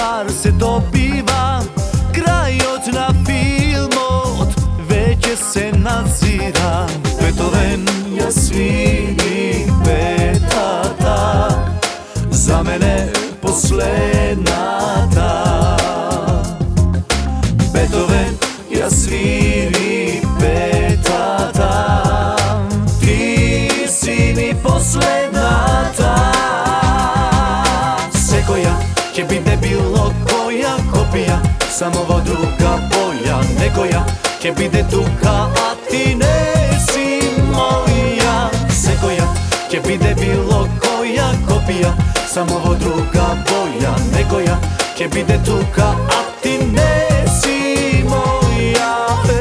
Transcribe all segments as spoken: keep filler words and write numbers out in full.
stvar se dobiva, kraj od na film od veće se nadzira. Beethoven ja sviri petata, za mene posledna ta. Beethoven ja sviri petata, ti si mi posledna ta. Sve koja će bide bilo koja kopija, samo ovo druga boja. Nekoja će bide tuka, a ti ne si moja. Sve koja će bide bilo koja kopija, samo ovo druga boja. Nekoja će bide tuka, a ti ne si moja.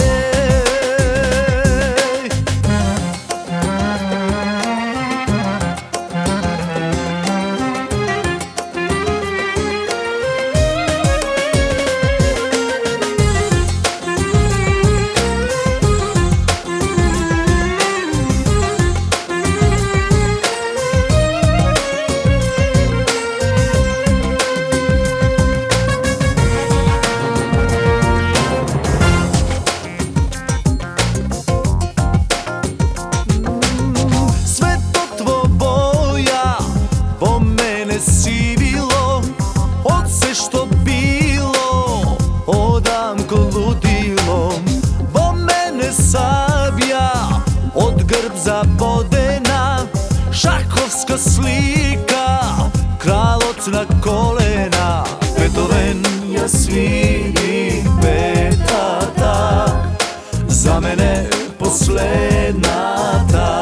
Sivilo, od sve što bilo, odam ko ludilo. Vo mene sabija, od grb zabodena, šahovska slika, kralot na kolena. Beethoven ja sviri petata, za mene posledna ta.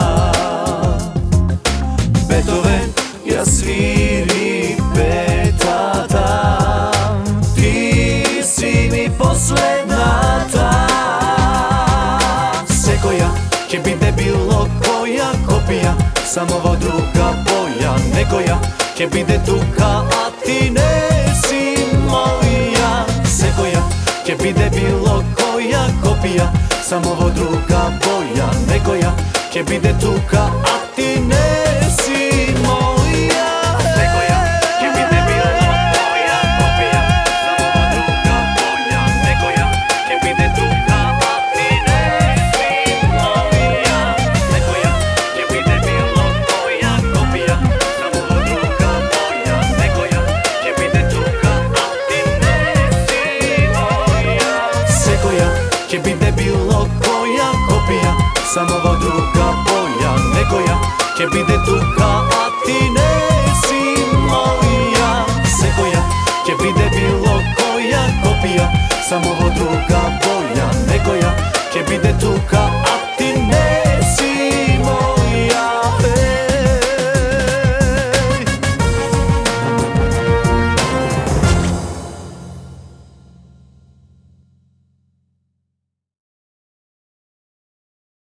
Beethoven ja sviri petata, ti si mi posledna ta. Sve koja će bide bilo koja kopija, samo ovo druga boja. Nekoja će bide tuka, a ti ne si moja. Sve koja će bide bilo koja kopija, samo ovo druga boja. Nekoja će bide tuka, a ti ne si moja. Će bide bilo koja kopija, samo ovo druga boja. Nekoja će bide tuka, a ti ne si moja. Sve koja će bide bilo koja kopija, samo ovo druga boja. Nekoja će bide tuka, a